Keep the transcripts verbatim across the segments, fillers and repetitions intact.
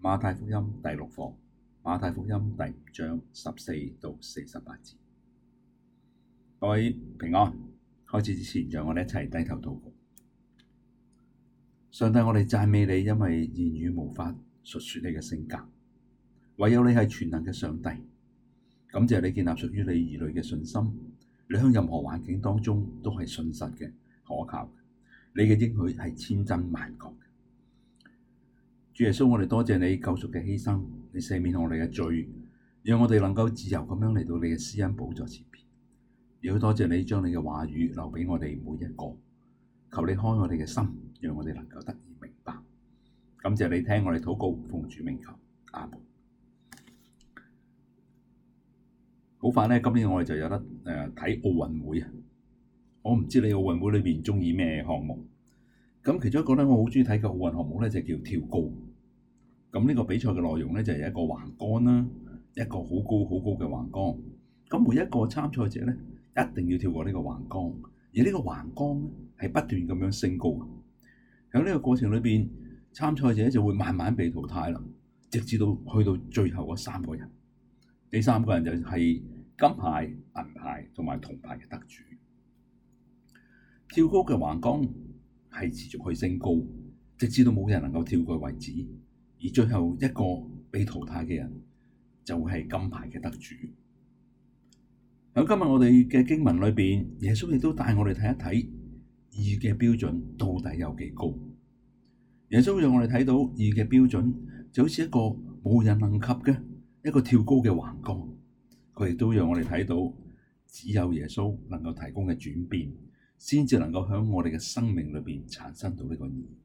馬太福音第六課，馬太福音第五章十四到四十八節。各位平安，開始之前，讓我哋一齊低頭禱告。上帝，我哋讚美你，因為言語無法述說你嘅性格，唯有你係全能嘅上帝。感謝你建立屬於你兒女嘅信心，你喺任何環境當中都係信實嘅、可靠嘅。你嘅應許係千真萬確嘅。主耶穌，我哋多謝你救贖嘅犧牲，你赦免我哋嘅罪，讓我哋能夠自由咁樣嚟到你嘅施恩寶座前邊。亦都多謝你將你嘅話語留俾我哋每一個，求你開我哋嘅心，讓我哋能夠得以明白。感謝你聽我哋禱告，奉主名求，阿門。好快咧，今年我哋就有得誒睇奧運會啊！我唔知你奧運會裏邊中意咩項目？咁其中一個咧，我好中意睇嘅奧運項目咧就叫跳高。咁呢個比賽嘅內容咧就係一個橫杆啦，一個好高好高嘅橫杆。咁每一個參賽者咧一定要跳過呢個橫杆，而呢個橫杆咧係不斷咁樣升高。喺呢個過程裏邊，參賽者就會慢慢被淘汰啦，直至到去到最後嗰三個人。呢三個人就係金牌、銀牌同埋銅牌嘅得主。跳高嘅橫杆係持續去升高，直至到冇人能夠跳過為止，而最後一個被淘汰嘅人就會係金牌嘅得主。喺今日我哋嘅經文裏邊，耶穌亦都帶我哋睇一睇義嘅標準到底有幾高。耶穌讓我哋睇到義嘅標準就好似一個冇人能及嘅一個跳高嘅橫杆，佢亦都讓我哋睇到只有耶穌能夠提供嘅轉變，先至能夠喺我哋嘅生命裏邊產生到呢個義。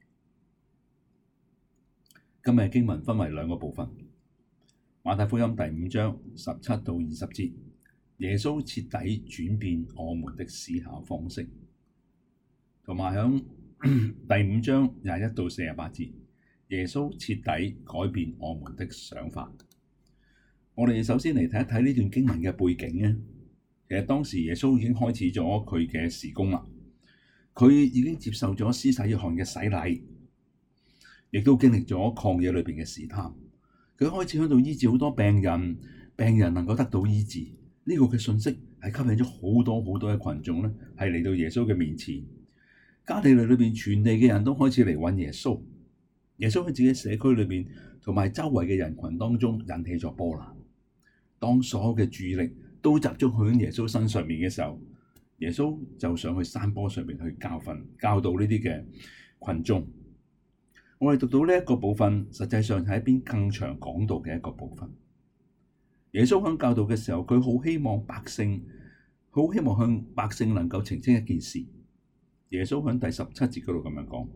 今日經文分為兩個部分，馬太福音第五章十七到二十節，耶穌徹底轉變我們的思考方式，同埋喺第五章廿一到四十八節，耶穌徹底改變我們的想法。我哋首先嚟睇一睇呢段經文嘅背景咧。其實當時耶穌已經開始咗佢嘅事工啦，佢已經接受咗施洗約翰嘅洗禮，亦都經歷咗曠野裏邊嘅試探。佢開始喺度醫治好多病人，病人能夠得到醫治。呢、這個嘅信息係吸引咗好多好多嘅群眾咧，係嚟到耶穌嘅面前。加利利裏邊全地嘅人都開始嚟揾耶穌。耶穌喺自己社區裏邊同埋周圍嘅人群當中引起咗波瀾。當所有嘅注意力都集中喺耶穌身上面嘅時候，耶穌就上去山坡上面去教訓、教導呢啲嘅群眾。我哋讀到呢一個部分，實際上係一篇更長講道嘅一個部分。耶穌喺教導嘅時候，佢好希望百姓，好希望向百姓能夠澄清一件事。耶穌喺第十七節嗰度咁樣講：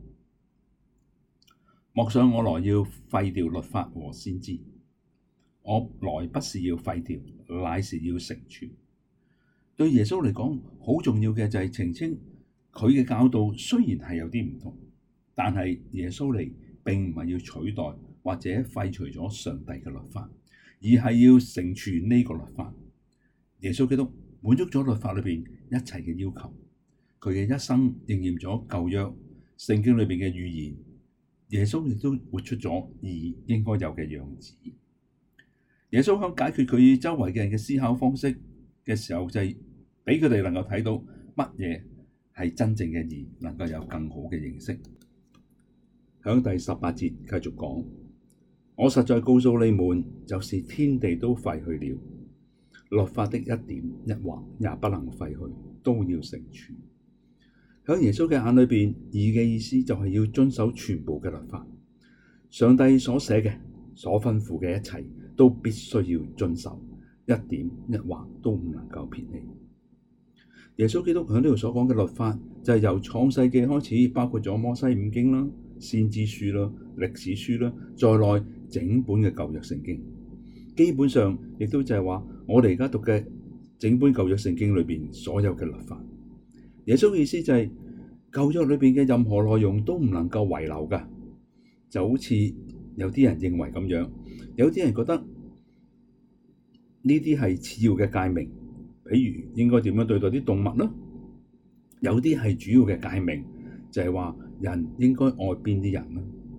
莫想我來要廢掉律法和先知。我來不是要廢掉，乃是要成全。對耶穌嚟講，好重要嘅就係澄清佢嘅教導，雖然係有啲唔同，但係耶穌嚟並唔係要取代或者廢除咗上帝嘅律法，而係要成全呢個律法。耶穌基督滿足咗律法裏邊一切嘅要求，佢嘅一生應驗咗舊約聖經裏邊嘅預言。耶穌亦都活出咗義應該有嘅樣子。耶穌喺解決佢周圍嘅人嘅思考方式嘅時候，就係俾佢哋能夠睇到乜嘢係真正嘅義，能夠有更好嘅認識。喺第十八節繼續講：我實在告訴你們，就是天地都廢去了，律法的一點一畫也不能廢去，都要成全。喺耶穌嘅眼裏邊，義嘅意思就係要遵守全部嘅律法，上帝所寫嘅、所吩咐嘅一切，都必須要遵守，一點一畫都唔能夠撇棄。耶穌基督喺呢度所講嘅律法，就係由創世紀開始，包括咗摩西五經啦、先知書啦、歷史書啦，在內整本嘅舊約聖經。基本上亦都就係話，我哋而家讀嘅整本舊約聖經裏邊所有嘅律法。耶穌嘅意思就係、是、舊約裏邊嘅任何內容都唔能夠遺留噶，就好似有啲人認為咁樣。有啲人覺得呢啲係次要嘅誡命，譬如應該點樣對待啲動物啦。有啲係主要嘅誡命，就係話人應該愛邊啲人啦。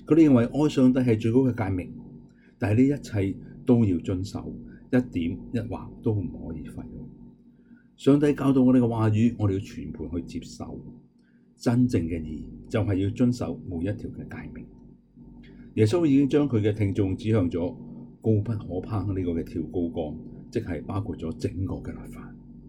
佢哋認為愛上帝係最高嘅誡命，但係呢一切都要遵守，一點一劃都唔可以廢。上帝教導我哋嘅話語，我哋要全盤去接受。真正嘅義就係要遵守每一條嘅誡命。耶穌已經將佢嘅聽眾指向咗高不可攀呢個嘅跳高杆，即係包括咗整個嘅律法。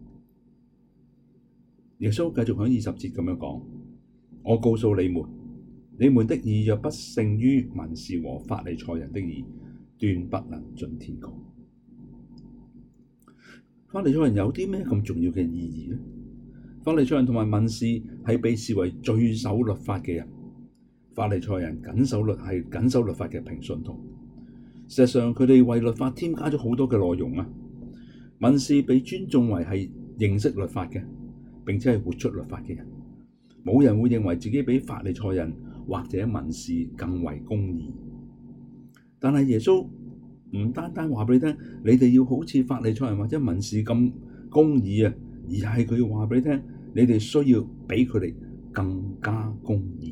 耶穌繼續喺二十節咁樣講：我告訴你們，你們的義若不勝於文士和法利賽人的義，斷不能進天國。法利賽人有啲咩咁重要嘅意義呢？法利賽人同埋文士係被視為最守律法嘅人。法利賽人謹守律係謹守律法嘅平信徒。事實上，佢哋為律法添加咗好多嘅內容啊。文士被尊重為係認識律法嘅，並且係活出律法嘅人。冇人會認為自己比法利賽人或者文士更為公義。但係耶穌唔單單話畀你聽，你哋要好似法利賽人或者文士咁公義啊，而係佢要話畀你聽，你哋需要比佢哋更加公義。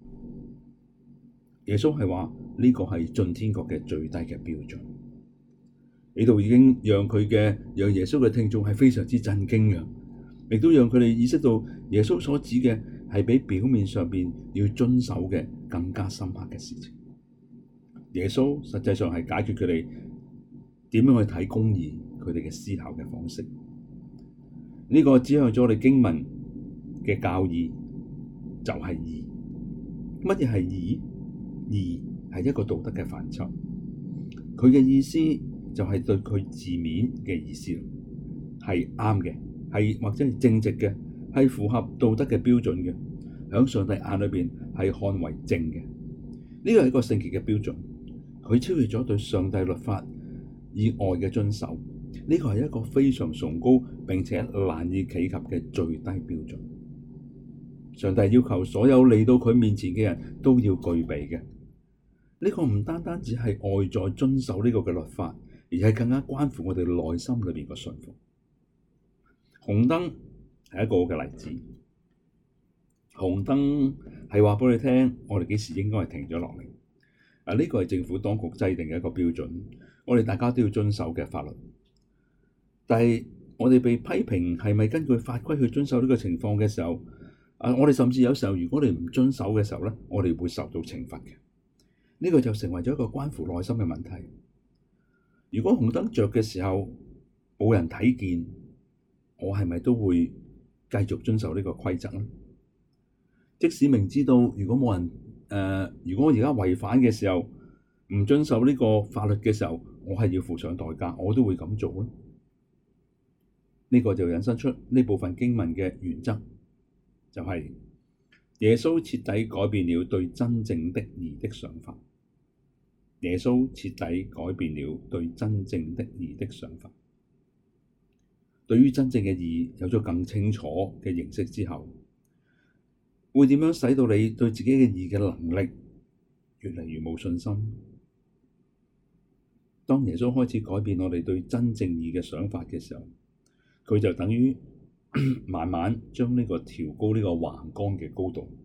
耶穌係話呢個係進天國嘅最低嘅標準。呢度已經讓佢嘅讓耶穌嘅聽眾係非常之震驚嘅，亦都讓佢哋意識到耶穌所指嘅係比表面上邊要遵守嘅更加深刻嘅事情。耶穌實際上係解決佢哋點樣去睇公義，佢哋嘅思考嘅方式。呢、這個指向咗我哋經文嘅教義，就係、是、義。乜嘢係義？義係一個道德嘅範疇，佢嘅意思就係對佢字面嘅意思，係啱嘅，係或者係正直嘅，係符合道德嘅標準嘅，喺上帝眼裏邊係看為正嘅。呢個係一個聖潔嘅標準，佢超越咗對上帝律法以外嘅遵守。呢個係一個非常崇高並且難以企及嘅最低標準。上帝要求所有嚟到佢面前嘅人都要具備嘅。呢個唔單單只係外在遵守呢個嘅律法，而係更加關乎我哋內心裏邊嘅信服。紅燈係一個好嘅例子。紅燈係話畀你聽，我哋幾時應該係停咗落嚟。啊，呢個係政府當局制定嘅一個標準，我哋大家都要遵守嘅法律。但係我哋被批評係咪根據法規去遵守呢個情況嘅時候，啊，我哋甚至有時候如果你唔遵守嘅時候咧，我哋會受到懲罰嘅。呢個就成為咗一個關乎內心嘅問題。如果紅燈着嘅時候冇人睇見，我係咪都會繼續遵守呢個規則咧？即使明知道如果冇人誒、呃，如果我而家違反嘅時候唔遵守呢個法律嘅時候，我係要付上代價，我都會咁做咧。呢、這個就引申出呢部分經文嘅原則，就係、是、耶穌徹底改變了對真正的義的想法。耶穌徹底改變了對真正的義的想法。對於真正嘅義有咗更清楚嘅認識之後，會點樣使到你對自己嘅義嘅能力越嚟越冇信心？當耶穌開始改變我哋對真正義嘅想法嘅時候，佢就等於慢慢將呢個調高呢個橫桿嘅高度，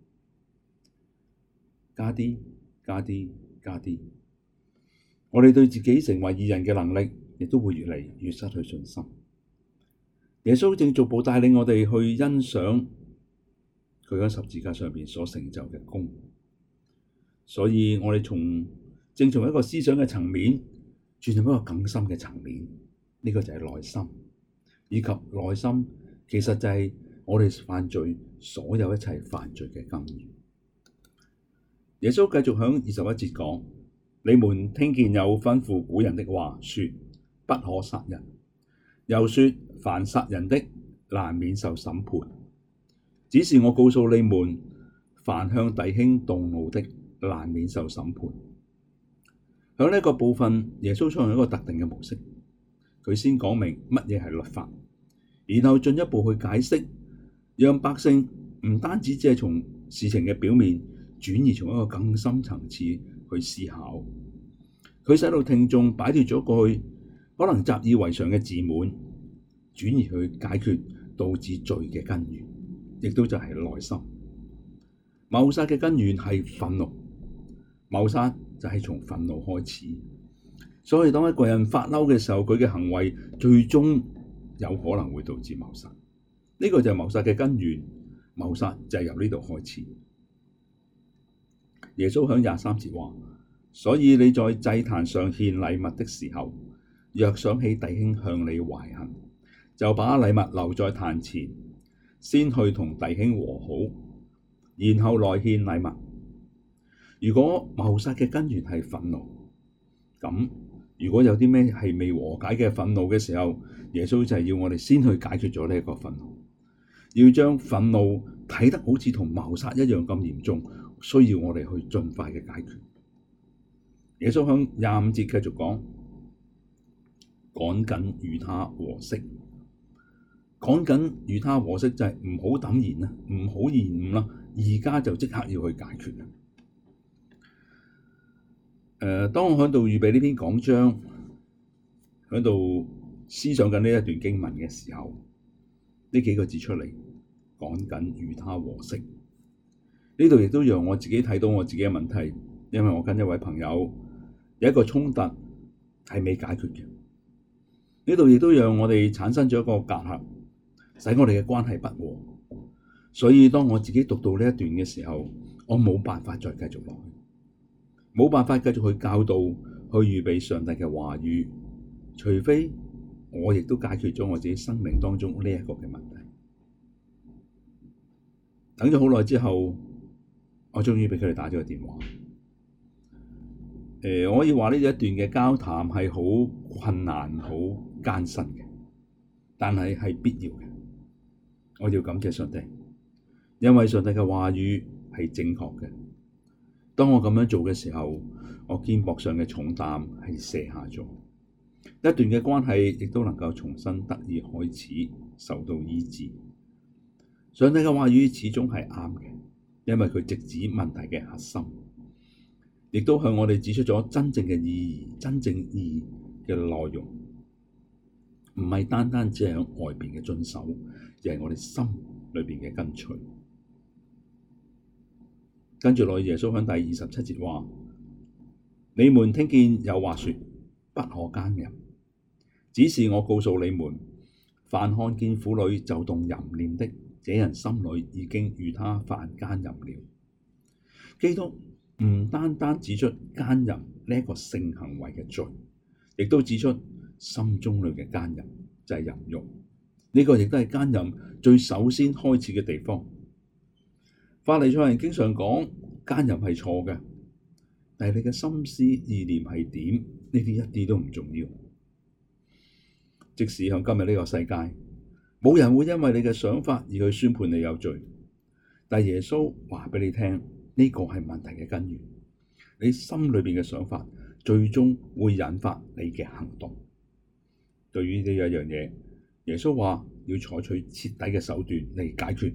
加啲、加啲、加啲。我哋對自己成為義人嘅能力，亦都會越嚟越失去信心。耶穌正逐步帶領我哋去欣賞佢喺十字架上邊所成就嘅功，所以我哋從正從一個思想嘅層面轉入一個更深嘅層面，呢個就係內心，以及內心其實就係我哋犯罪所有一切犯罪嘅根源。耶穌繼續響二十一節講：你們聽見有吩咐古人的話，說不可殺人，又說凡殺人的難免受審判。只是我告訴你們，凡向弟兄動怒的難免受審判。響呢個部分，耶穌採用一個特定嘅模式，佢先講明乜嘢係律法，然後進一步去解釋，讓百姓唔單止只係從事情嘅表面轉移，從一個更深層次去思考。佢使到聽眾擺脫咗過去可能習以為常嘅自滿，轉移去解決導致罪嘅根源，亦都就係內心。謀殺嘅根源係憤怒， 謀殺就係從憤怒開始，所以當一個人發嬲嘅時候，佢嘅行為最終有可能會導致謀殺。呢個就係謀殺嘅根源，謀殺就係由呢度開始。耶穌喺廿三節話：所以你在祭壇上獻禮物的時候，若想起弟兄向你懷恨，就把禮物留在壇前，先去同弟兄和好，然後來獻禮物。如果謀殺嘅根源係憤怒，咁如果有啲咩係未和解嘅憤怒嘅時候，耶穌就係要我哋先去解決咗呢一個憤怒，要將憤怒睇得好似同謀殺一樣咁嚴重，需要我哋去盡快嘅解決。耶穌響廿五節繼續講：趕緊與他和息。趕緊與他和息就係唔好等延啦，唔好延誤啦，而家就即刻要去解決啦。誒、呃，當我喺度預備呢篇講章，喺度思想緊呢一段經文嘅時候，呢幾個字出嚟，趕緊與他和息。呢度亦都讓我自己睇到我自己嘅問題，因為我跟一位朋友有一個衝突係未解決嘅。呢度亦都讓我哋產生咗一個隔閡，使我哋嘅關係不和。所以當我自己讀到呢一段嘅時候，我冇辦法再繼續落去。冇辦法繼續去教導、去預備上帝嘅話語，除非我亦都解決咗我自己生命當中呢一個嘅問題。等咗好耐之後，我終於畀佢哋打咗個電話。誒、呃，我可以話呢一段嘅交談係好困難、好艱辛嘅，但係係必要嘅。我要感謝上帝，因為上帝嘅話語係正確嘅。當我咁樣做嘅時候，我肩膊上嘅重擔係卸下咗，一段嘅關係亦都能夠重新得以開始，受到醫治。上帝嘅話語始終係啱嘅，因為佢直指問題嘅核心，亦都向我哋指出咗真正嘅意義、真正意義嘅內容，唔係單單只係喺外邊嘅遵守，而係我哋心裏邊嘅跟隨。跟住落去，耶穌喺第二十七節話：你們聽見有話說不可奸淫，只是我告訴你們，凡看見婦女就動淫念的，這人心裏已經與他犯奸淫了。基督唔單單指出奸淫呢一個性行為嘅罪，亦都指出心中裏嘅奸淫就係淫慾。呢、這個亦都係奸淫最首先開始嘅地方。法利賽人經常講奸淫係錯嘅，但係你嘅心思意念係點？呢啲一啲都唔重要。即使喺今日呢個世界，冇人會因為你嘅想法而去宣判你有罪，但係耶穌話畀你聽，呢個係問題嘅根源。你心裏邊嘅想法，最終會引發你嘅行動。對於呢一樣嘢，耶穌話要採取徹底嘅手段嚟解決。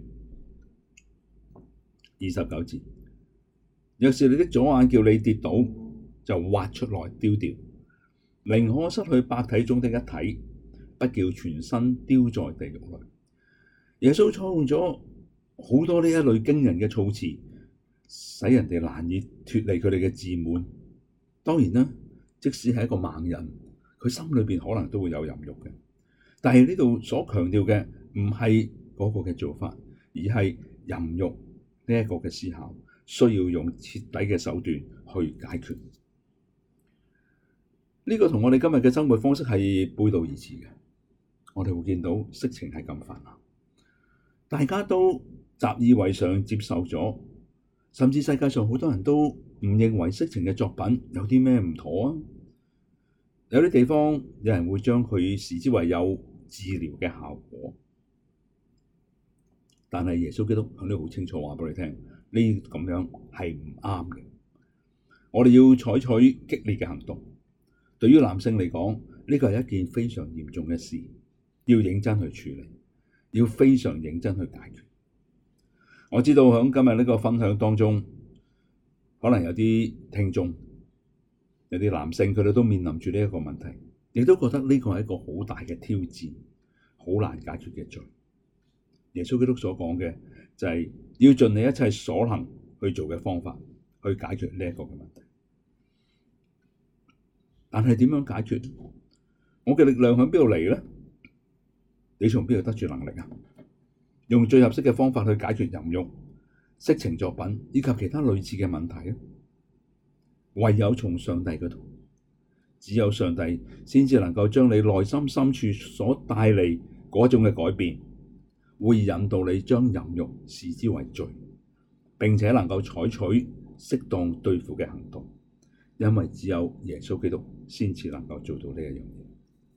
二十九節，若是你的左眼叫你跌倒，就挖出來丟掉，寧可失去百體中的一體，不叫全身丟在地獄裏。耶穌採用咗好多呢一類驚人嘅措辭，使人哋難以脫離佢哋嘅自滿。當然啦，即使係一個盲人，佢心裏邊可能都會有淫慾嘅，但係呢度所強調嘅唔係嗰個嘅做法，而係淫慾呢一個嘅思考，需要用徹底嘅手段去解決。呢個同我哋今日嘅生活方式係背道而馳嘅。我哋會見到色情係咁泛濫，大家都習以為常接受咗，甚至世界上好多人都唔認為色情嘅作品有啲咩唔妥啊。有啲地方有人會將佢視之為有治療嘅效果。但係耶穌基督喺度好清楚話畀你聽，呢咁樣係唔啱嘅。我哋要採取激烈嘅行動。對於男性嚟講，呢個係一件非常嚴重嘅事，要認真去處理，要非常認真去解決。我知道喺今日呢個分享當中，可能有啲聽眾，有啲男性佢哋都面臨住呢一個問題，亦都覺得呢個係一個好大嘅挑戰，好難解決嘅罪。耶穌基督所講嘅就係要盡你一切所能去做嘅方法去解決呢一個嘅問題。 但係點樣解決？我嘅力量喺邊度嚟咧？你從邊度得住能力啊？用最合適嘅方法去解決淫慾、色情作品以及其他類似嘅問題啊？唯有從上帝嗰度，只有上帝先至能夠將你內心深處所帶嚟嗰種嘅改變，會引導你將淫慾視之為罪，並且能夠採取適當對付嘅行動，因為只有耶穌基督先至能夠做到呢一樣嘢。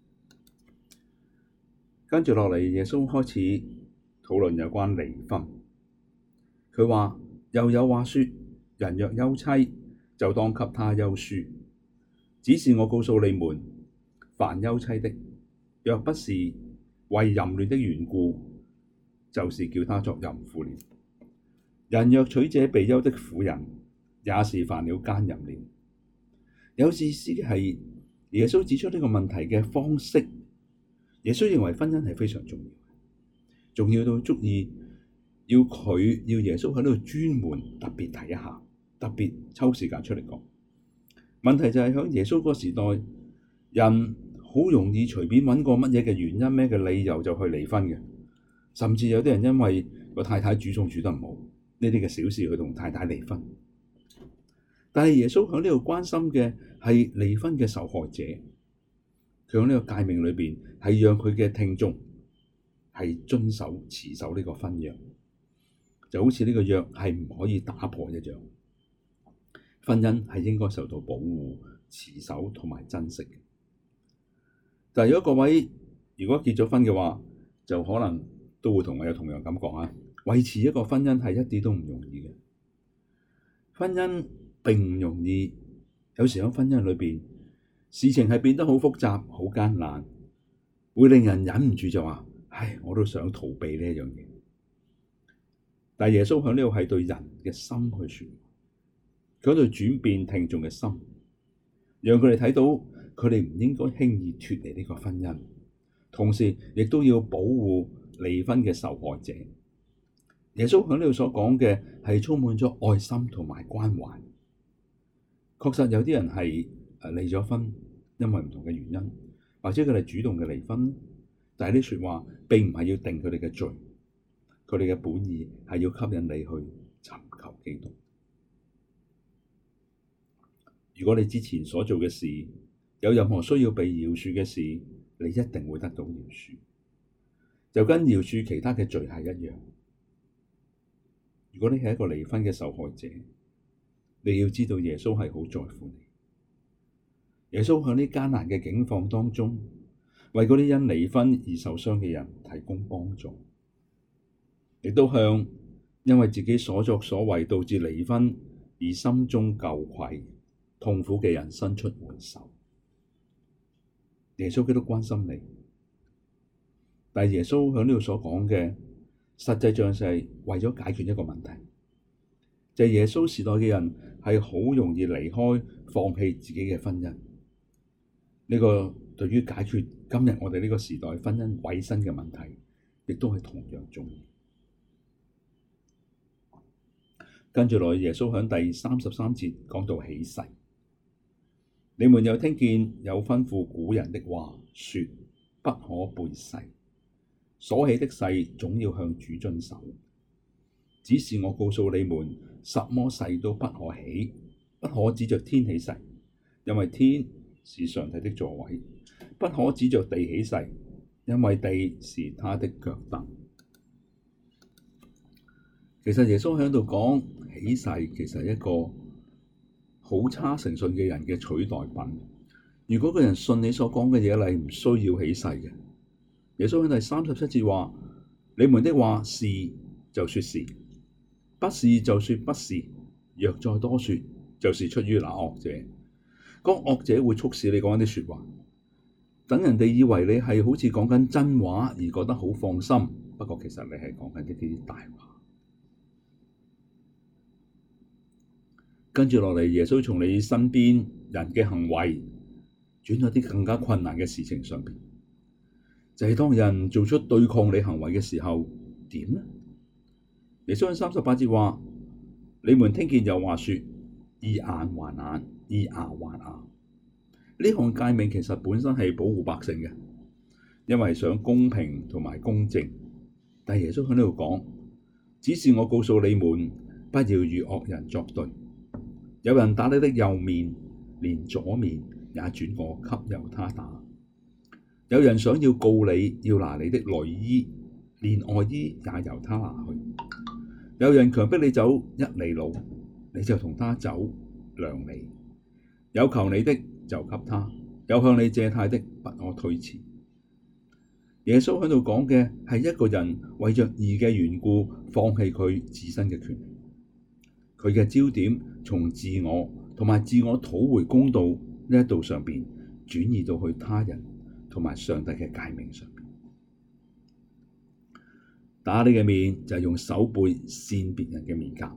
跟住落嚟，耶穌開始討論有關離婚。佢話又有話說，人若休妻，就當給他休書。只是我告訴你們，凡休妻的，若不是為淫亂的緣故，就是叫他作淫婦了。人若娶這被休的婦人，也是犯了姦淫了。有意思嘅係，耶穌指出呢個問題嘅方式。耶穌認為婚姻係非常重要，重要到足以要佢要耶穌喺度專門特別提一下，特別抽時間出嚟講。問題就係喺耶穌嗰個時代，人好容易隨便揾個乜嘢嘅原因、咩嘅理由就去離婚嘅，甚至有啲人因為個太太煮餸煮得唔好，呢啲嘅小事去同太太離婚。但係耶穌喺呢度關心嘅係離婚嘅受害者。佢喺呢個誡命裏邊係讓佢嘅聽眾係遵守持守呢個婚約，就好似呢個約係唔可以打破一樣。婚姻係應該受到保護、持守同埋珍惜嘅。但係如果各位如果結咗婚嘅話，就可能都會同我有同樣感覺啊！維持一個婚姻係一啲都唔容易嘅。婚姻並唔容易，有時喺婚姻裏邊，事情係變得好複雜、好艱難，會令人忍唔住就話：唉，我都想逃避呢一樣嘢。但係耶穌喺呢度係對人嘅心去説，佢喺度轉變聽眾嘅心，讓佢哋睇到佢哋唔應該輕易脫離呢個婚姻，同時亦都要保護離婚嘅受害者。耶穌喺呢度所講嘅係充滿咗愛心同埋關懷。確實有啲人係誒離咗婚，因為唔同嘅原因，或者佢哋主動嘅離婚，但係呢説話並唔係要定佢哋嘅罪，佢哋嘅本意係要吸引你去尋求基督。如果你之前所做嘅事有任何需要被饒恕嘅事，你一定會得到饒恕，就跟饒恕其他嘅罪係一樣。如果你係一個離婚嘅受害者，你要知道耶穌係好在乎你。耶穌喺呢艱難嘅境況當中，為嗰啲因離婚而受傷嘅人提供幫助，亦都向因為自己所作所為導致離婚而心中疚愧、痛苦嘅人伸出援手。耶穌基督關心你，但係耶穌喺呢度所講嘅，實際上係為咗解決一個問題，就係耶穌時代嘅人係好容易離開、放棄自己嘅婚姻。呢個對於解決今日我哋呢個時代婚姻委身嘅問題，亦都係同樣重要。跟住落去，耶穌喺第三十三節講到起誓。你們有聽見有吩咐古人的話，說不可背誓，所起的誓總要向主遵守。只是我告訴你們，什麼誓都不可起，不可指着天起誓，因為天是上帝的座位；不可指着地起誓，因為地是他的腳凳。其實耶穌喺度講起誓，其實係一個好差誠信嘅人嘅取代品。如果個人信你所講嘅嘢，你唔需要起誓嘅。耶穌喺第三十七節話：你們的話是就說是，不是就說不是。若再多說，就是出於那惡者。嗰惡者會促使你講一啲説話，等人哋以為你係好似講緊真話而覺得好放心。不過其實你係講緊一啲大話。跟住落嚟，耶穌從你身邊人嘅行為轉咗啲更加困難嘅事情上邊，就係、是、當人做出對抗你行為嘅時候，點呢？耶穌喺三十八節話：你們聽見有話說，以眼還眼，以牙還牙。 呢項誡命其實本身係保護百姓嘅，因為想公平同埋公正。但耶穌喺呢度講，只是我告訴你們，不要與惡人作對。有人打你的右面，連左面也轉過給由他打；有人想要告你，要拿你的內衣，連外衣也由他拿去；有人強迫你走一里路，你就同他走兩里。有求你的就給他，有向你借貸的不可推辭。耶穌喺度講嘅係一個人為着義嘅緣故放棄佢自身嘅權利，佢嘅焦點從自我同埋自我討回公道呢一度上邊轉移到去他人同埋上帝嘅誡命上邊。打你嘅面就係用手背扇別人嘅面頰，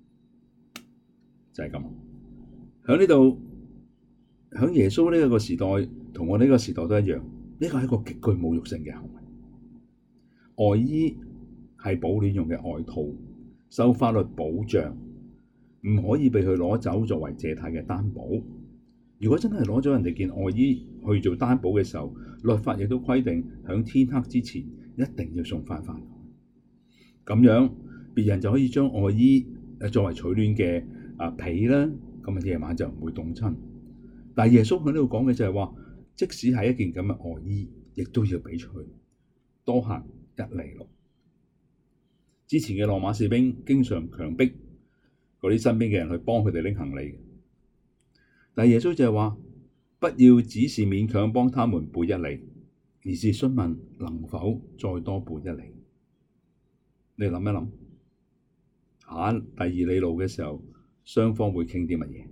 就係咁。喺呢度，喺耶穌呢一個時代同我呢個時代都一樣。呢個係一個極具侮辱性嘅行為。外衣係保暖用嘅外套，受法律保障，唔可以被佢攞走作為借貸嘅擔保。如果真係攞咗人哋件外衣去做擔保嘅時候，律法亦都規定響天黑之前一定要送翻返去。咁樣別人就可以將外衣作為取暖嘅啊被啦，咁啊夜晚就唔會凍親。但係耶穌喺呢度講嘅就係話，即使係一件咁嘅外衣，亦都要俾出去，多行一里路。之前嘅羅馬士兵經常強迫嗰啲身邊嘅人去幫佢哋拎行李，但係耶穌就係話，不要只是勉強幫他們背一里，而是詢問能否再多背一里。你諗一諗，下第二里路嘅時候，雙方會傾啲乜嘢？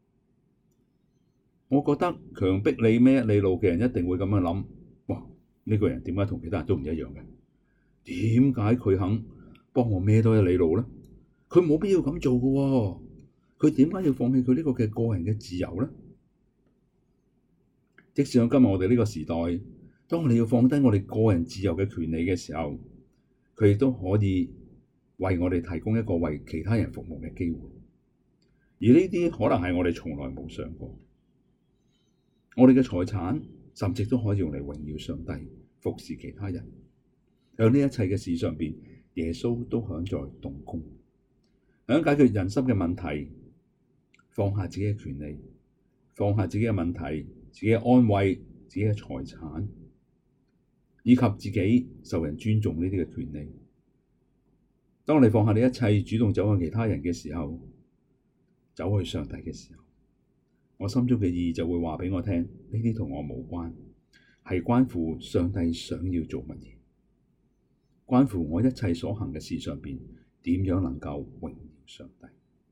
我覺得強迫你孭一里路嘅人一定會咁樣諗，哇！呢個人點解同其他人都唔一樣嘅？點解佢肯幫我孭多一里路咧？佢冇必要咁做嘅喎，佢點解要放棄佢呢個嘅個人嘅自由咧？即使喺今日我哋呢個時代，當我哋要放低我哋個人自由嘅權利嘅時候，佢亦都可以為我哋提供一個為其他人服務嘅機會，而呢啲可能係我哋從來冇想過。我哋嘅財產甚至都可以用嚟榮耀上帝、服侍其他人。喺呢一切嘅事上邊，耶穌都響在動工，響解決人心嘅問題，放下自己嘅權利，放下自己嘅問題、自己嘅安慰、自己嘅財產，以及自己受人尊重呢啲嘅權利。當你放下你一切，主動走向其他人嘅時候，走去上帝嘅時候，我心中嘅意就會話畀我聽，呢啲同我無關，係關乎上帝想要做乜嘢，關乎我一切所行嘅事上邊點樣能夠榮耀上帝。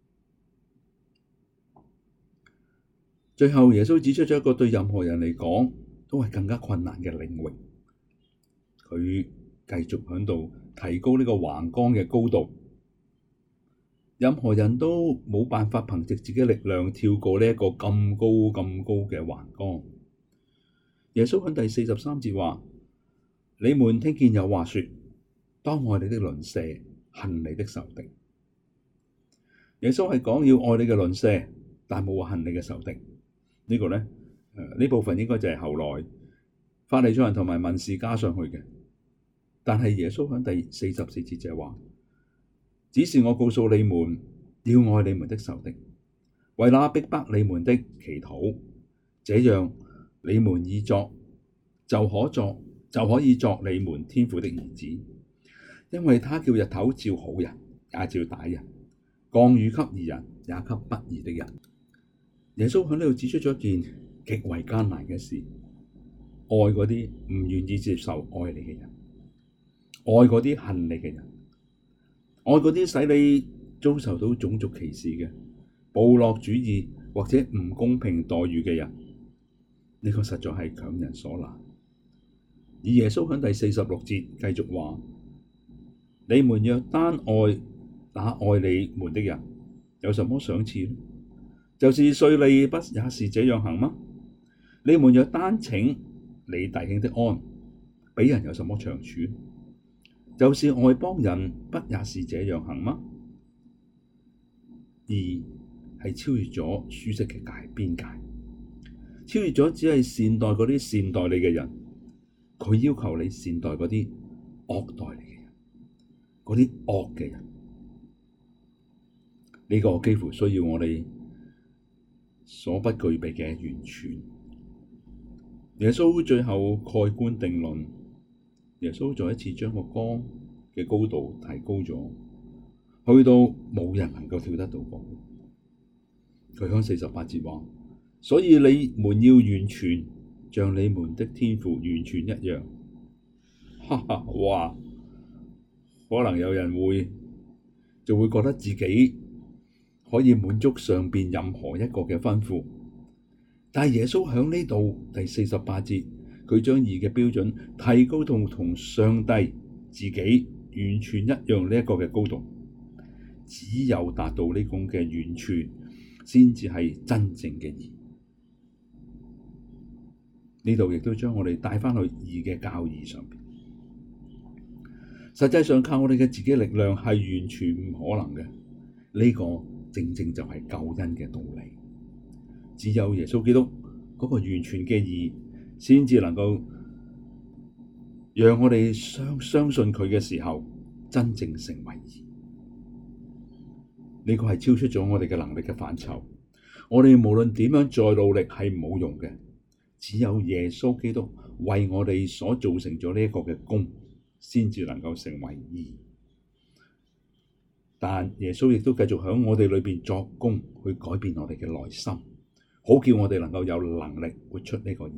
最後耶穌指出咗一個對任何人嚟講都係更加困難嘅領域，佢繼續喺度提高呢個橫杆嘅高度。任何人都冇辦法憑藉自己力量跳過呢一個咁高咁高嘅橫杆。耶穌喺第四十三節話：你們聽見有話說，當愛你的鄰舍，恨你的仇敵。耶穌係講要愛你嘅鄰舍，但冇話恨你嘅仇敵。這個、呢個咧，誒、呃、呢部分應該就係後來法利賽人同埋文士加上去嘅。但係耶穌喺第四十四節就係話：只是我告訴你們，要愛你們的仇敵，為那逼迫你們的祈禱，這樣你們已作就可作就可以作你們天父的兒子，因為他叫日頭照好人，也照歹人，降雨給義人，也給不義的人。耶穌喺呢度指出咗一件極為艱難嘅事：愛嗰啲唔願意接受愛你嘅人，愛嗰啲恨你嘅人。愛嗰啲使你遭受到種族歧視嘅部落主義或者唔公平待遇嘅人，呢個實在係強人所難。而耶穌喺第四十六節繼續話：你們若單愛那愛你們的人，有什麼賞賜呢？就是稅吏不也是這樣行嗎？你們若單請你弟兄的安，比人有什麼長處？就是外邦人不也是這樣行嗎？義係超越咗舒適嘅界邊界， 超越咗只係善待嗰啲善待你嘅人，佢要求你善待嗰啲惡待你嘅人，嗰啲惡嘅人。呢、這個幾乎需要我哋所不具備嘅完全。耶穌最後蓋棺定論，耶穌再一次將個光嘅高度提高咗，去到冇人能夠跳得到過。佢響四十八節話：所以你們要完全，像你們的天父完全一樣。哈哈，哇！可能有人會就會覺得自己可以滿足上邊任何一個嘅吩咐，但係耶穌響呢度第四十八節，佢將義嘅標準提高到同上帝自己完全一樣呢一個嘅高度。只有達到呢種嘅完全，先至係真正嘅義。呢度亦都將我哋帶返去義嘅教義上邊。實際上靠我哋嘅自己力量係完全唔可能嘅。呢個正正就係救恩嘅道理。只有耶穌基督嗰個完全嘅義，先至能夠讓我哋相相信佢嘅時候，真正成為義。呢個係超出咗我哋嘅能力嘅範疇。我哋無論點樣再努力係冇用嘅。只有耶穌基督為我哋所造成咗呢一個嘅功，先至能夠成為義。但耶穌亦都繼續喺我哋裏邊作工，去改變我哋嘅內心，好叫我哋能夠有能力活出呢個義。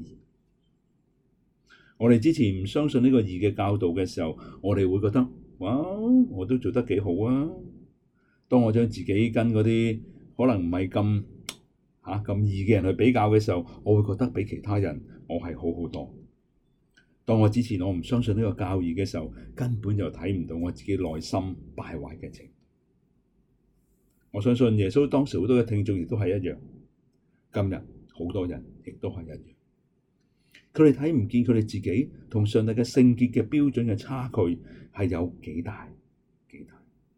我哋之前唔相信呢個義嘅教導嘅時候，我哋會覺得，哇，我都做得幾好啊！當我將自己跟嗰啲可能唔係咁吓咁義嘅人去比較嘅時候，我會覺得比其他人我係好好多。當我之前我唔相信呢個教義嘅時候，根本就睇唔到我自己內心敗壞嘅情。我相信耶穌當時好多嘅聽眾亦都係一樣，今日好多人亦都係一樣。佢哋睇唔見佢哋自己同上帝嘅聖潔嘅標準嘅差距係有幾大幾大。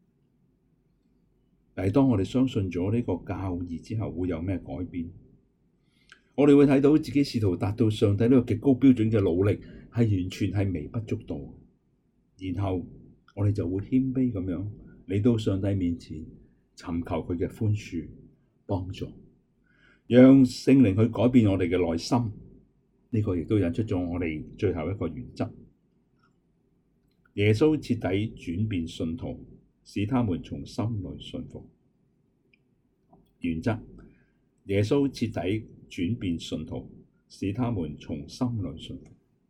但係當我哋相信咗呢個教義之後，會有咩改變？我哋會睇到自己試圖達到上帝呢個極高標準嘅努力係完全係微不足道。然後我哋就會謙卑咁樣嚟到上帝面前，尋求佢嘅寬恕幫助，讓聖靈去改變我哋嘅內心。呢個亦都引出咗我哋最後一個原則：耶穌徹底轉變信徒，使他們從心裡信服。原則：耶穌徹底轉變信徒，使他們從心裡信服。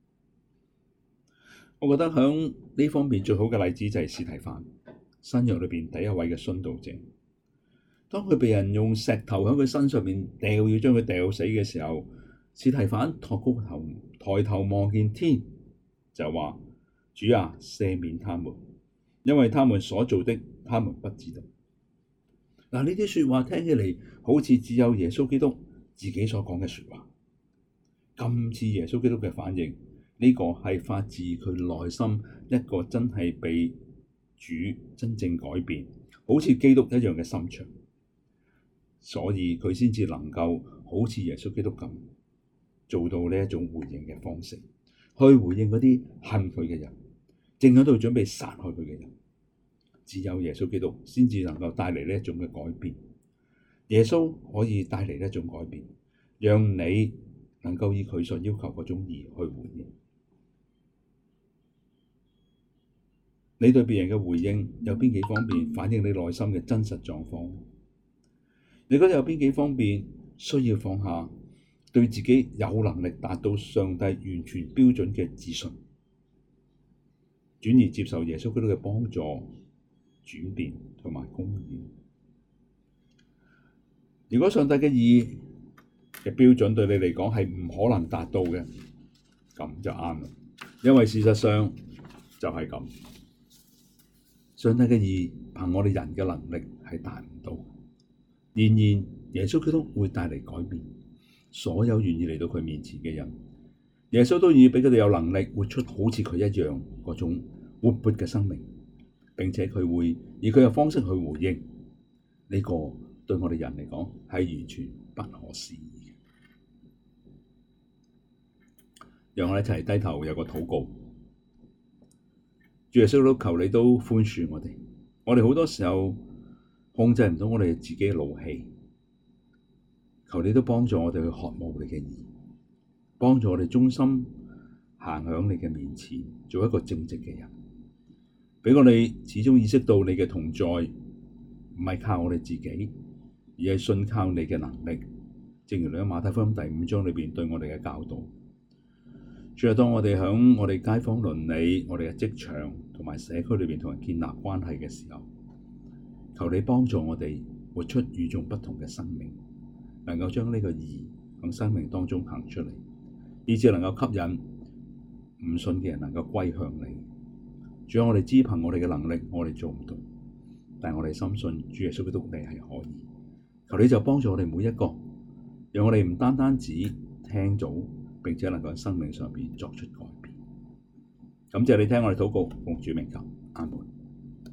我覺得響呢方面最好嘅例子就係司提反，新約裏邊第一位嘅殉道者。當佢被人用石頭喺佢身上面掉，要將佢掉死嘅時候，司提反托高頭，抬頭望見天，就話：主啊，赦免他們，因為他們所做的，他們不知道。嗱，呢啲說話聽起嚟好似只有耶穌基督自己所講嘅說話，咁似耶穌基督嘅反應。呢、這個係發自佢內心一個真係被主真正改變，好似基督一樣嘅心腸。所以佢先至能夠好似耶穌基督咁做到呢一種回應嘅方式，去回應嗰啲恨佢嘅人，正喺度準備殺害佢嘅人。只有耶穌基督先至能夠帶嚟呢一種嘅改變。耶穌可以帶嚟呢一種改變，讓你能夠以佢所要求嗰種義去回應。你對別人嘅回應有邊幾方面反映你內心嘅真實狀況？你覺得有邊幾方面需要放下對自己有能力達到上帝完全標準嘅自信，轉而接受耶穌基督嘅幫助、轉變同埋公義？如果上帝嘅義嘅標準對你嚟講係唔可能達到嘅，咁就啱啦，因為事實上就係咁。上帝嘅義憑我哋人嘅能力係達唔到。然而，耶穌基督會帶嚟改變，所有願意嚟到佢面前嘅人，耶穌都願意畀佢哋有能力活出好似佢一樣嗰種活潑嘅生命，並且佢會以佢嘅方式去回應。呢個對我哋人嚟講係完全不可思議嘅。 讓我哋一齊低頭有個禱告。主耶穌都求你都寬恕我哋，我哋好多時候控制唔到我哋自己嘅怒氣，求你都幫助我哋去渴慕你嘅義，幫助我哋忠心行響你嘅面前，做一個正直嘅人，畀我哋始終意識到你嘅同在，唔係靠我哋自己，而係信靠你嘅能力。正如你喺馬太福音第五章裏邊對我哋嘅教導。主啊，當我哋響我哋街坊鄰里、我哋嘅職場同埋社區裏邊同人建立關係嘅時候，求你幫助我哋活出與眾不同嘅生命，能夠將呢個義響生命當中行出嚟，以致能夠吸引唔信嘅人能夠歸向你。主啊，我哋知憑我哋嘅能力，我哋做唔到，但係我哋深信主耶穌基督你係可以。求你就幫助我哋每一個，讓我哋唔單單止聽到，並且能夠喺生命上邊作出改變。感謝你聽我哋禱告，奉主名求，阿門。